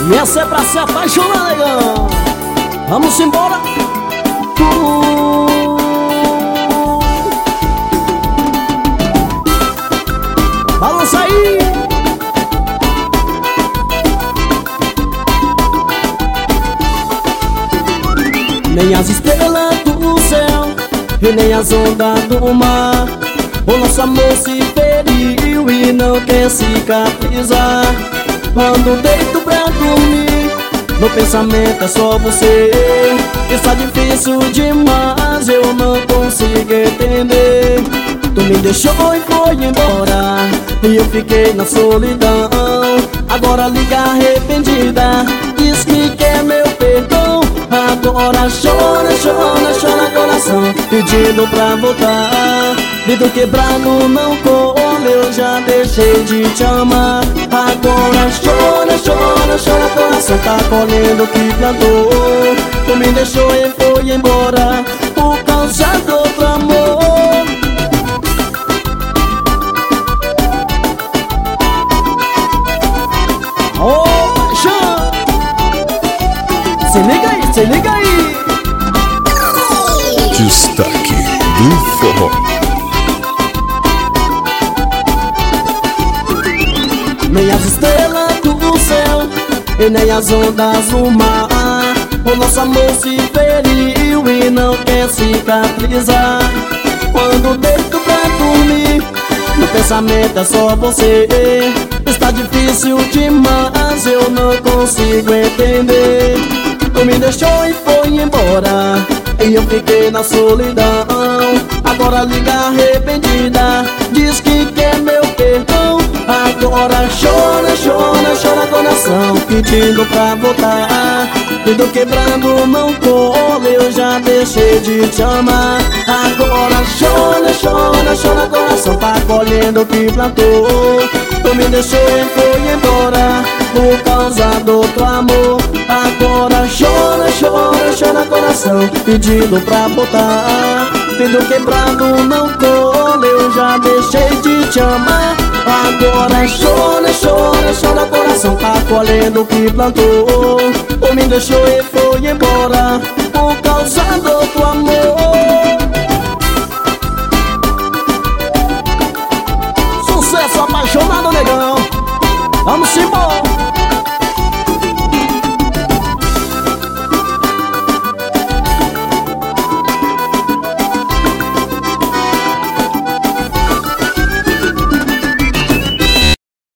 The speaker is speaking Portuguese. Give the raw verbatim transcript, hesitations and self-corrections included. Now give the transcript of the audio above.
E essa é pra se apaixonar, negão. Vamos embora. uh. Balança aí. Nem as estrelas do céu e nem as ondas do mar, o nosso amor se feriu e não quer cicatrizar. Quando deito pra dormir, no pensamento é só você. Está difícil demais, eu não consigo entender. Tu me deixou e foi embora, e eu fiquei na solidão. Agora liga arrependida, diz que quer meu perdão. Agora chora, chora, chora coração, pedindo pra voltar. Vidro quebrado não cola, eu já deixei de te amar. Agora chora, chora, chora coração, tá colhendo o que plantou. Tu me deixou e foi embora por causa do outro amor. Oh, paixão! Se liga aí, se liga aí! Destaque do forró. Nem as estrelas do céu e nem as ondas do mar, o nosso amor se feriu e não quer cicatrizar. Quando deito pra dormir, no pensamento é só você. Está difícil demais, eu não consigo entender. Tu me deixou e foi embora, e eu fiquei na solidão. Agora liga arrependida, diz que quer meu perdão. Agora chora, chora, chora coração, pedindo pra voltar. Tudo quebrando não cola, eu já deixei de te amar. Agora chora, chora, chora coração, tá colhendo o que plantou. Tu me deixou e foi embora por causa do outro amor. Agora chora, chora, chora coração, pedindo pra voltar. Tudo quebrado não cola, eu já deixei de te amar. Agora chora, chora, chora coração, tá colhendo o que plantou. Tu me deixou e foi embora por causa do outro amor. Sucesso apaixonado, negão. Vamos embora.